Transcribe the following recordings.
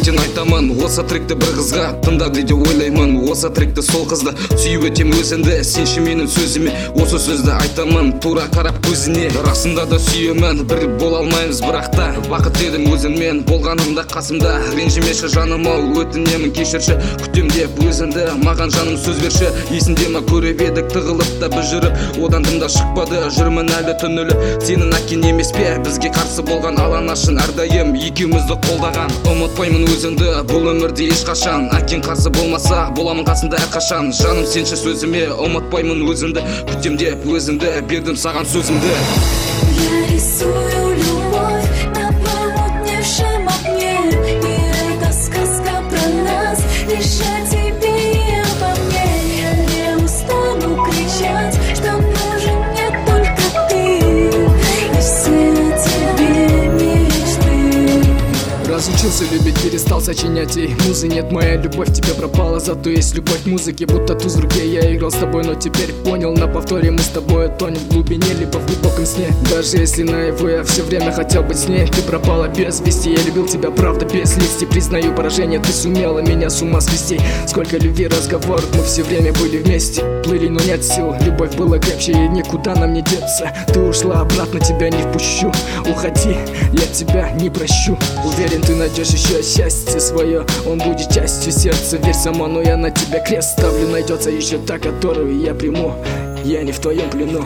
жүректен айтамын, осы тректі бір қызға тыңда дейді ойлаймын. Осы тректі сол қызды сүйіп өтем өзіңді, сенші менің сөзіме. Осы сөзді айтамын тура қарап көзіне. Расында да сүйемін, бір бола алмаймыз бірақ та бақыт едім өзіңмен болғанымда қасымда. Ренжімеші жаным ау, өтінемін кешірші, күтем деп өзіңді, маған жаным сөз берші. Есінде ма көріп едік тығылып та біз жүріп, одан дым да шықпады, жүрмін әлі түніліп. Сенің әкең емес пе бізге қарсы болған, аланашын әрдайым екеумізді қолдаған. Ұмытпаймын өзіңді бұл өмірде ешқашан, әкең қарсы болмаса боламын қасында әрқашан. Жаным сенші сөзіме, ұмытпаймын өзіңді, күтем деп өзіңді, бердім саған сөзімді. Я рисую любовь на помутневшем окне, и эта сказка про нас лишь о тебе и обо мне. Я не устану кричать, что нужен мне только ты, и все о тебе мечты. Разучился любить, перестал сочинять, и музы нет, моя любовь тебе пропала. Зато есть любовь к музыке, будто туз в руке. Я играл с тобой, но теперь понял, на повторе мы с тобой тонем в глубине, либо в глубоком сне. Даже если наяву я все время хотел быть с ней, ты пропала без вести. Я любил тебя, правда, без листьев. Признаю поражение, ты сумела меня с ума свести. Сколько любви, разговоров, мы все время были вместе. Плыли, но нет сил, любовь была крепче, и никуда нам не деться. Ты ушла, обратно тебя не впущу. Уходи, я тебя не прощу. Уверен, ты найдешь еще счастье свое, он будет частью сердца. Верь сама, но я на тебя крест ставлю. Найдется еще та, которую я приму. Я не в твоем плену.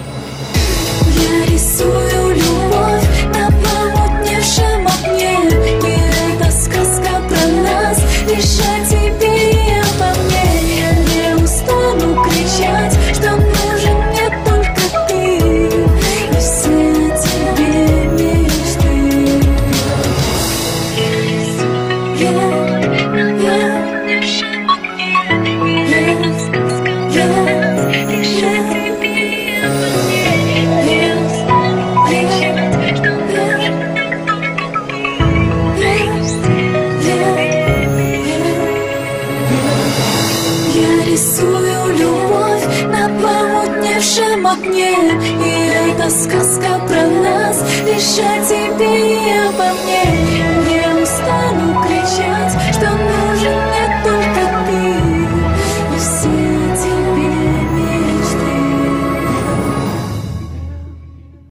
Я рисую любовь на помутневшем окне, и эта сказка про нас лишь о тебе и обо мне. Я не устану кричать, что нужен мне только ты, и все о тебе мечты. Я рисую любовь на помутневшем окне, и эта сказка про нас лишь о тебе и обо мне.